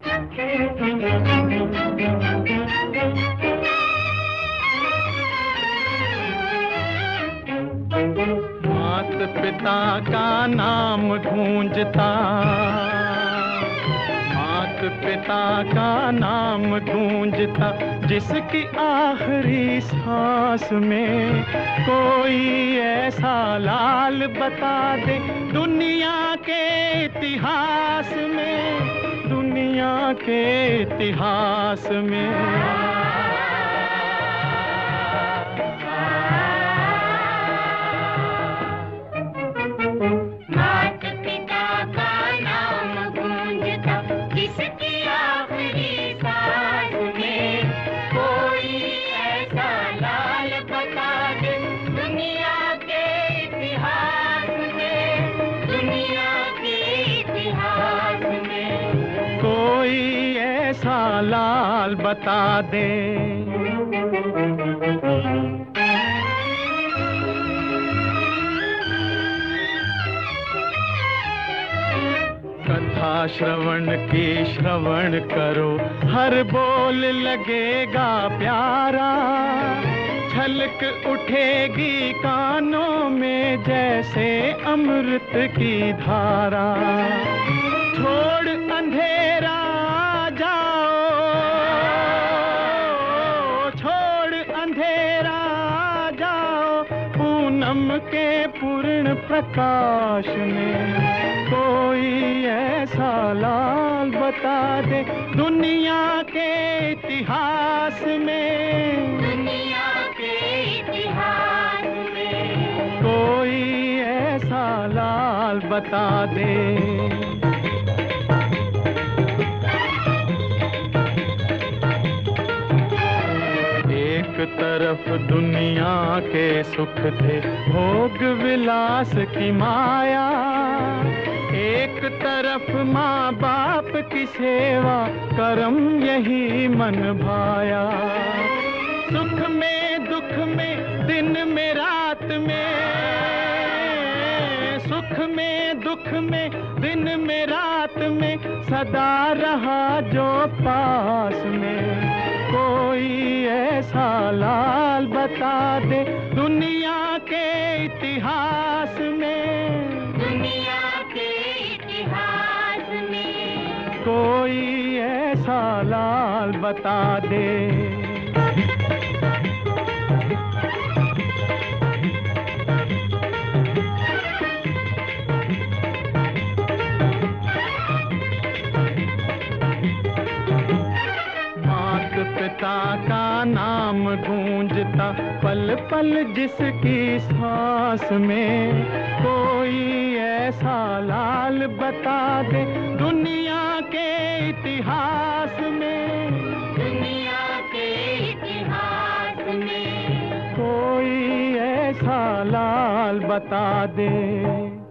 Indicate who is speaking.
Speaker 1: मात पिता का नाम गूंजता, मात पिता का नाम गूंजता, जिसकी आखिरी सांस में कोई ऐसा लाल बता दे दुनिया के इतिहास में, दुनिया के इतिहास में।
Speaker 2: मात पिता का नाम गूंजता, जिसकी आखिरी सांस में कोई ऐसा लाल बता दे दुनिया के इतिहास में, दुनिया के इतिहास में।
Speaker 1: कोई ऐसा लाल बता दे। कथा श्रवण की श्रवण करो, हर बोल लगेगा प्यारा, छलक उठेगी कानों में जैसे अमृत की धारा। छोड़ अंधेरा जाओ, छोड़ अंधेरा जाओ, पूनम के पूर्ण प्रकाश में कोई ऐसा लाल बता दे दुनिया के इतिहास में,
Speaker 2: दुनिया के इतिहास में।
Speaker 1: कोई ऐसा लाल बता दे। एक तरफ दुनिया के सुख थे, भोग विलास की माया, एक तरफ माँ बाप की सेवा, कर्म यही मन भाया। सुख में दुख में दिन में रात में, सुख में दुख में दिन में रात में, सदा रहा जो पास में कोई ऐसा लाल बता दे दुनिया के इतिहास में,
Speaker 2: दुनिया के इतिहास में।
Speaker 1: कोई ऐसा लाल बता दे। पिता का नाम गूंजता, पल पल जिसकी सांस में कोई ऐसा लाल बता दे दुनिया के इतिहास में,
Speaker 2: दुनिया के इतिहास में।
Speaker 1: कोई ऐसा लाल बता दे।